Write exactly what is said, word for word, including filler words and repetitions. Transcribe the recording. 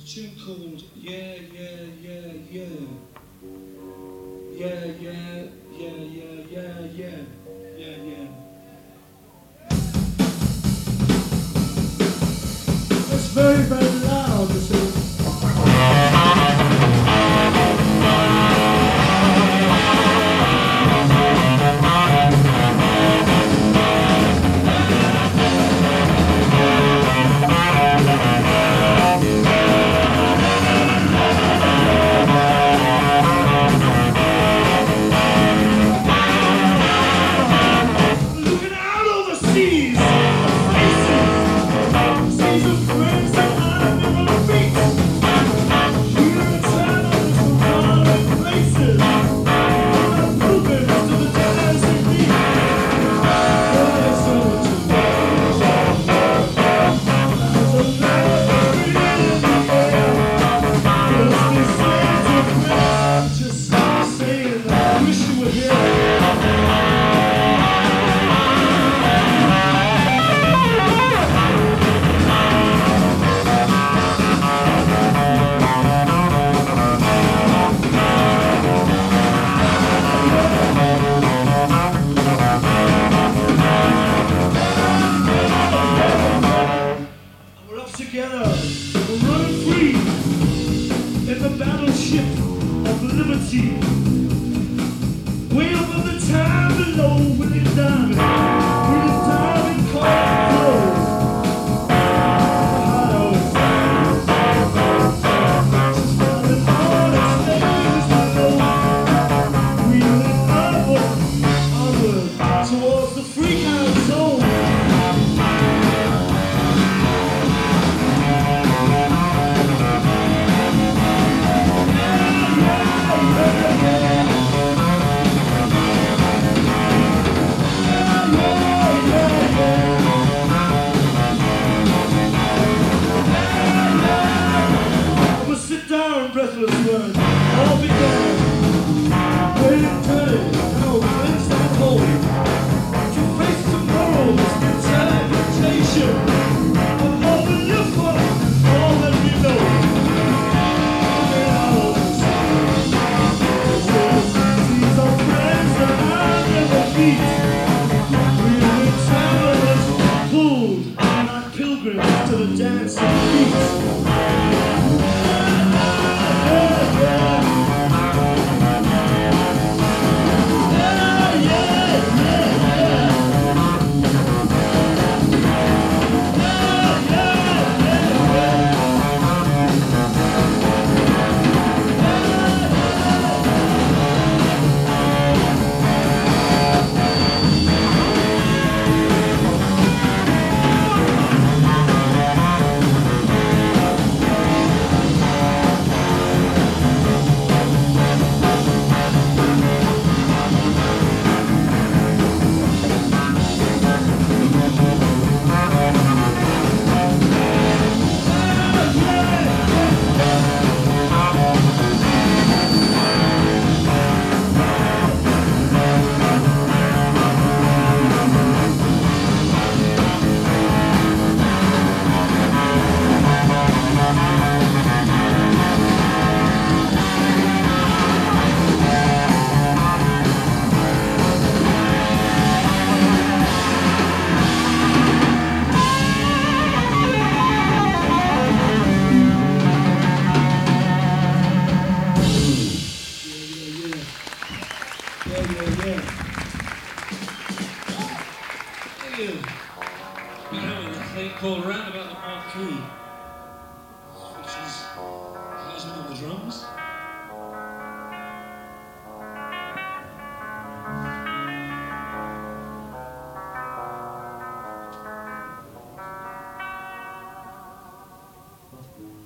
tune called Yeah, Yeah, Yeah, Yeah. Yeah, yeah, yeah, yeah, yeah, yeah, yeah, yeah. It's very, very loud, this is. Together, we're running free in the battleship of liberty. Way above the time below, we're diving, we're diving cold flow. Towards the freak out zone. Breathless run, all began. Waiting turning, now cleansed and holy. To face tomorrow's determination of all we live for, all that we know. These are friends that I never meet. We are travelers, fooled, not pilgrims to the dancing feet. Yeah, yeah, yeah. Thank you. Been having a thing called Roundabout the Mark three, which is Hosman on the drums.